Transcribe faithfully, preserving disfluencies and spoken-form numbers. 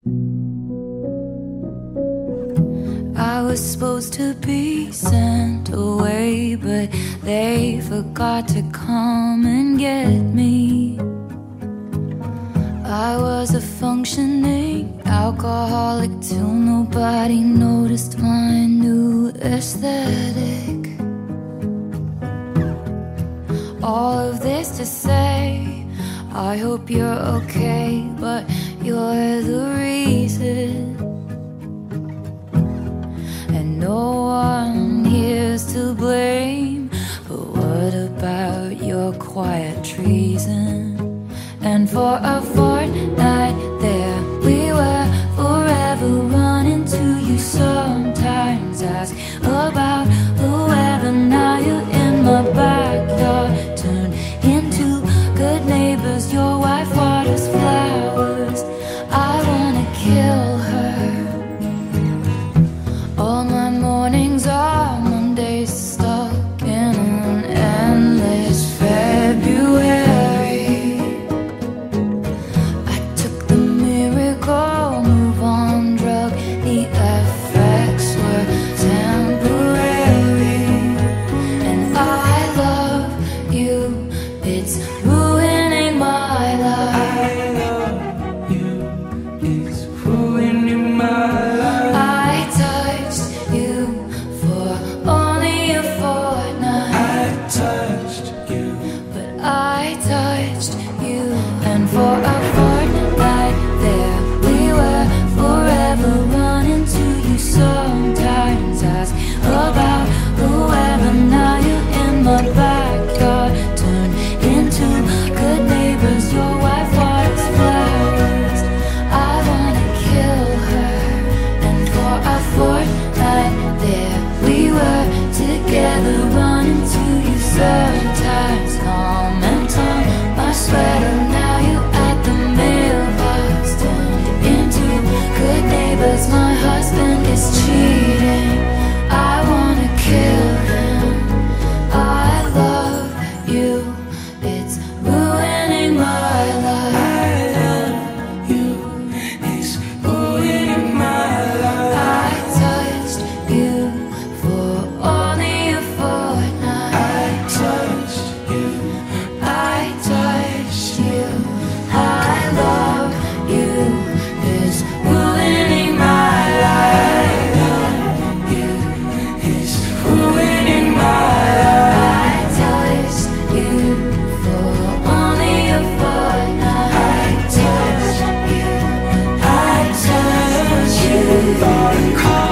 I was supposed to be sent away, but they forgot to come and get me. I was a functioning alcoholic till nobody noticed my new aesthetic. All of this to say, I hope you're okay, but you're the reason. And no one here's to blame, but what about your quiet treason? And for a fortnight there we were, forever running to you. Sometimes ask about the weather. Now you're in my backyard, turn into good neighbors. Your wife waters flowers, I wanna kill her. All my mornings are Mondays, stuck in an endless February. I took the miracle move on drug, the effects were temporary. And I love you, it's ruining my life. I love you, it's ruining my life. I touched you for only a fortnight, I touched you, but I touched you. And for a fortnight there we were, forever running to you. Sometimes ask about the weather. Now you're in my backyard, turn into good neighbors. Your wife waters flowers, I wanna kill her. And for a fortnight there we were, together running to you. Sometimes comment on my sweater. Now you at the mailbox, turned into good neighbors. My husband is cheating, I wanna kill him. I love you, it's ruining my life. I love you, it's ruining my life. I touched you for only a fortnight, I touched you, I touched you. I love you, it's ruining my life. I love you, it's ruining my life. I touched you for only a fortnight, I touched you. I touched you, thought I caught